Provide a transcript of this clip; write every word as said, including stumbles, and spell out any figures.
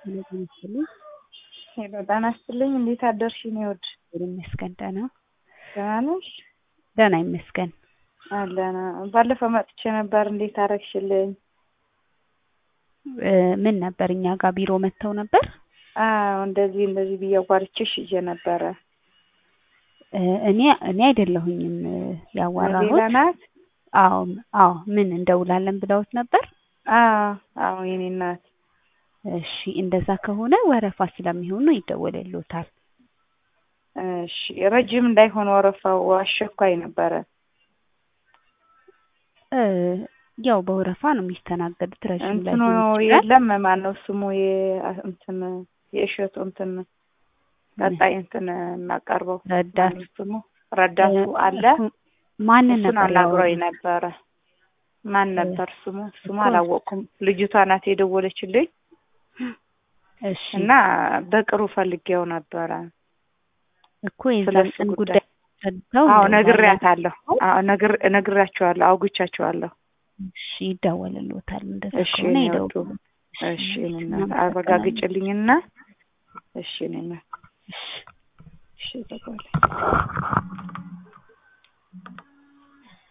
ስለዚህ ሄሎ ጤና ይስጥልኝ እንዴት አደርሽ ነው ወድ ይመስገን ደህና ደህና ነሽ ደህና ይመስገን አለና ባለፈው መጥቼ ነበር እንዴት አረክሽልኝ ምን ነበር እኛ ጋር ቢሮ መተው ነበር አዎ እንደዚህ እንደዚህ ቢያዋርችሽ ይዤ ነበር እኔ እኔ አይደለሁኝም ያዋራሁት ሌላናት አዎ አዎ ምን እንደውላለን ብለውት ነበር አዎ አዎ የኔ እናት እሺ እንደዛ ከሆነ ወረፋ ስለሚሆን ነው ይደወልልዎታል እሺ ረጅም እንዳይሆን ወረፋው አሸኳይ ነበር እ ያው በወረፋ ነው የሚስተናገዱት ረጅም ላይ ነው የለም ማን ነው ስሙ እንትን የእሸቱ እንትን ቀጣይ እንትን እናቀርበው ረዳት ስሙ ረዳቱ አለ ማን ነበር አናግሮኝ ነበር ማን ነበር ስሙ ስሙ አላወኩም ልጅቷ ናት የደወለችልኝ እሺ እና በቅሩ ፈልጌው ነበር እኮ የዛን ጉዳይ ሰጥተው አዎ ነግሬያታለሁ አዎ ነግር ነግራቸዋለሁ አውግቻቸዋለሁ እሺ ይደወልልዎታል እንደዛ እሺ ከሆነ ይደውሉ እሺ እና አረጋግጭልኝና እሺ ነኝ እሺ እሺ ተቆለ